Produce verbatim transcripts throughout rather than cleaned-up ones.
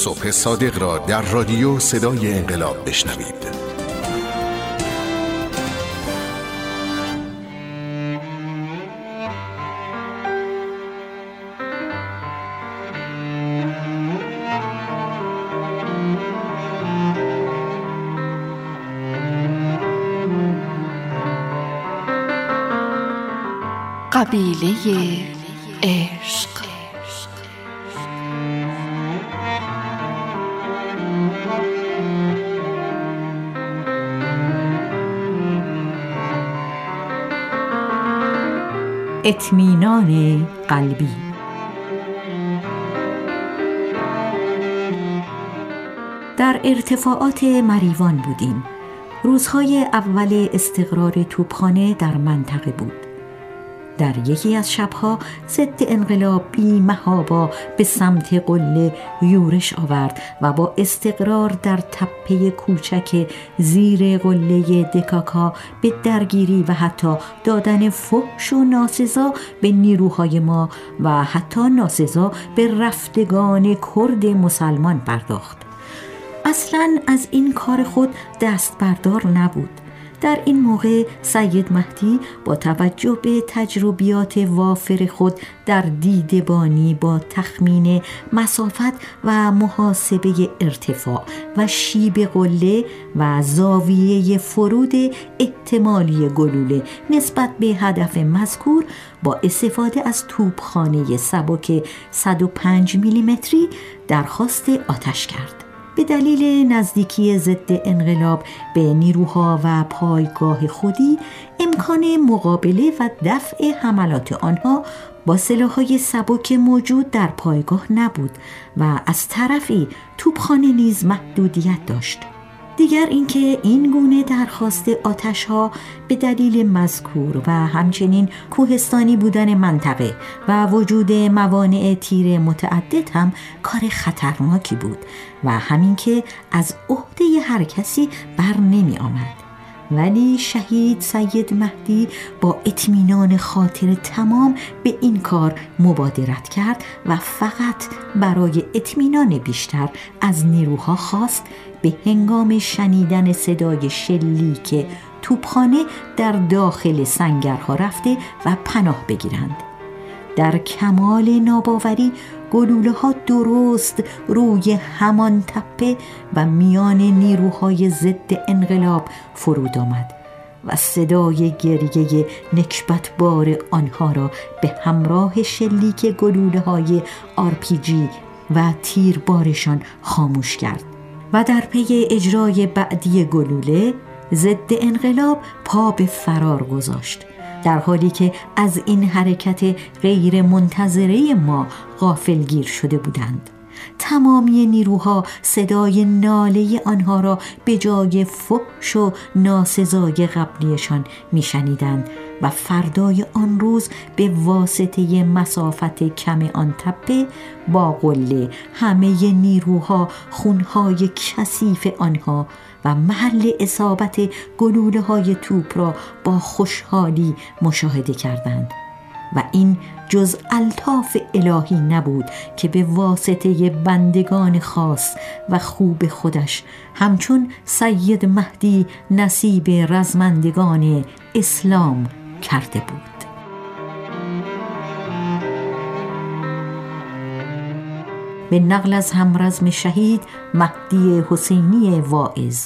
صبح صادق را در رادیو صدای انقلاب بشنوید. قبیله عشق. اطمینان قلبی. در ارتفاعات مریوان بودیم. روزهای اول استقرار توپخانه در منطقه بود. در یکی از شبها ضد انقلاب بی محابا به سمت قله یورش آورد و با استقرار در تپه کوچک زیر قله دکاکا به درگیری و حتی دادن فحش و ناسزا به نیروهای ما و حتی ناسزا به رفتگان کرد مسلمان پرداخت. اصلاً از این کار خود دست بردار نبود. در این موقع سید مهدی با توجه به تجربیات وافر خود در دیدبانی با تخمین مسافت و محاسبه ارتفاع و شیب قله و زاویه فرود احتمالی گلوله نسبت به هدف مذکور با استفاده از توپخانه سبک صد و پنج میلیمتری درخواست آتش کرد. به دلیل نزدیکی ضد انقلاب به نیروها و پایگاه خودی امکان مقابله و دفع حملات آنها با سلاح‌های سبک موجود در پایگاه نبود و از طرفی توپخانه نیز محدودیت داشت. دیگر اینکه این گونه درخواست آتش‌ها به دلیل مذکور و همچنین کوهستانی بودن منطقه و وجود موانع تیر متعدد هم کار خطرناکی بود و همین که از عهده هر کسی بر نمی آمد. ولی شهید سید مهدی با اطمینان خاطر تمام به این کار مبادرت کرد و فقط برای اطمینان بیشتر از نیروها خواست به هنگام شنیدن صدای شلیک توپخانه در داخل سنگرها رفته و پناه بگیرند. در کمال ناباوری گلوله ها درست روی همان تپه و میان نیروهای ضد انقلاب فرود آمد و صدای گریه نکبتبار آنها را به همراه شلیک گلوله های آر پی جی و تیربارشان خاموش کرد و در پی اجرای بعدی گلوله ضد انقلاب پا به فرار گذاشت، در حالی که از این حرکت غیر منتظره ما غافلگیر شده بودند. تمامی نیروها صدای ناله آنها را به جای فحش و ناسزای قبلیشان میشنیدند و فردای آن روز به واسطه مسافت کم آن تپه با قله همه نیروها خونهای کثیف آنها و محل اصابت گلوله های توپ را با خوشحالی مشاهده کردند. و این جز الطاف الهی نبود که به واسطه بندگان خاص و خوب خودش همچون سید مهدی نصیب رزمندگان اسلام کرده بود. به نقل از همرزم شهید مهدی حسینی واعظ.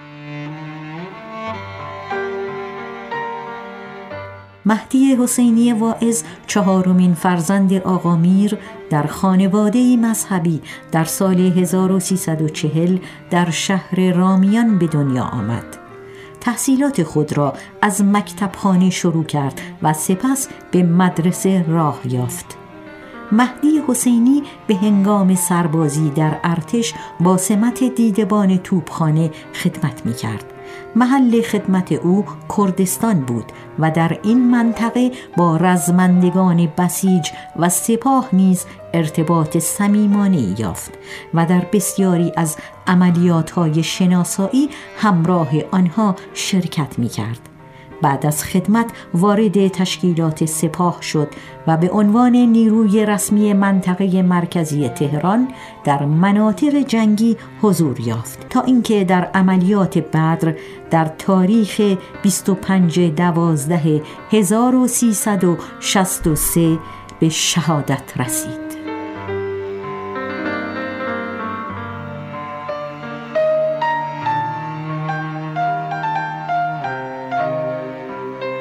مهدی حسینی واعظ چهارمین فرزند آقا میر در خانواده مذهبی در سال هزار و سیصد و چهل در شهر رامیان به دنیا آمد. تحصیلات خود را از مکتبخانه شروع کرد و سپس به مدرسه راه یافت. مهدی حسینی به هنگام سربازی در ارتش با سمت دیدبان توپخانه خدمت می کرد. محل خدمت او کردستان بود و در این منطقه با رزمندگان بسیج و سپاه نیز ارتباط صمیمانه‌ای یافت و در بسیاری از عملیات‌های شناسایی همراه آنها شرکت می‌کرد. بعد از خدمت وارد تشکیلات سپاه شد و به عنوان نیروی رسمی منطقه مرکزی تهران در مناطق جنگی حضور یافت تا اینکه در عملیات بدر در تاریخ بیست و پنجم دوازده هزار و سیصد و شصت و سه به شهادت رسید.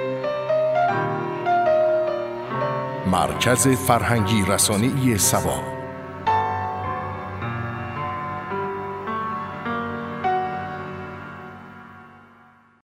مرکز فرهنگی رسانه‌ای سبا.